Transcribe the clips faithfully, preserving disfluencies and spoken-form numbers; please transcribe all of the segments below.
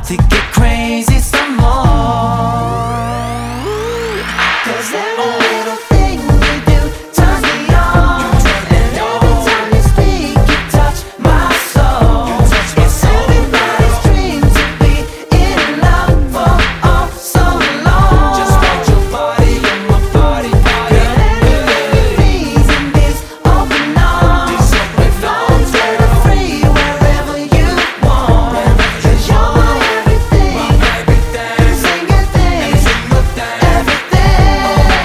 to get crazy some more. 'Cause every little thing you do turns me on, and every time you speak you touch my soul. It's everybody's dream to be in love for oh so long. Just want your body and my body, body. Girl, every reason is open arms. With arms that are free wherever you want. 'Cause you're my everything, single thing, everything.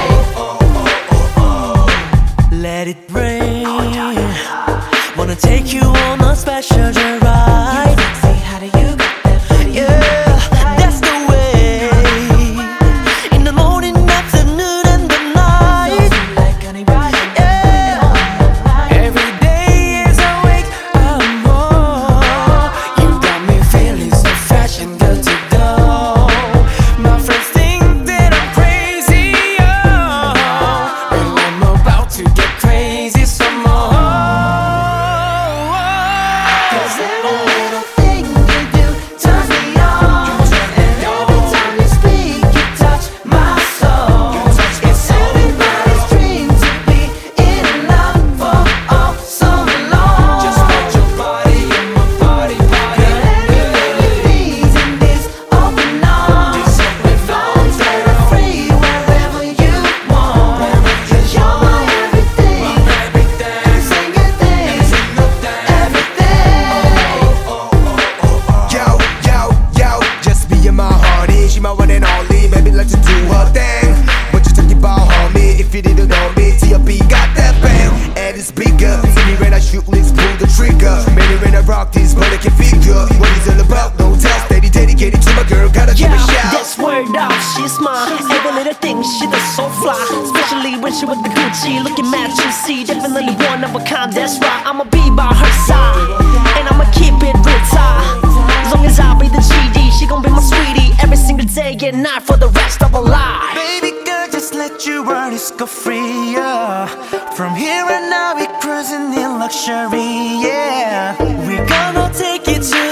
Let it rain. Wanna take you on a special ride. Say, how do you get that feeling? Yeah, that's the way. In the morning, afternoon, and the night. Like honey, right? Yeah. Every day as I wake up more, you got me feeling so fresh and good to go. My friends think that I'm crazy, oh, and I'm about to get crazy some more. 'Cause every little thing you do turns me on, and every time you speak you touch my soul. It's everybody's dream to be in love for oh so long. Just want your body and my body, body. Girl, every reason is open arms. With arms that are free wherever you want. 'Cause you're my everything, single thing, everything. Yo, yo, yo, just be in my hearty. She my one and only, maybe like to do her thing. What you talking about, homie? If you didn't know me, T L B got that bang, and it's bigger. See me when I shoot, let's pull the trigger. Maybe when I rock this, but I can figure what it's all about. No tell, steady dedicated to my girl, gotta give a Yeah, shout. that's word up, she's mine. Every little thing, she does so fly. Especially when she with the Gucci, looking mad juicy. Definitely one of a kind, that's right. I'ma be by her side, and I'ma keep it real tight. As long as I be the G D, she gon' be my sweetie every single day and night for the rest of her life. Baby girl, just let you run, it's go free, yeah. From here and now, we cruising in luxury, yeah. We gonna take it to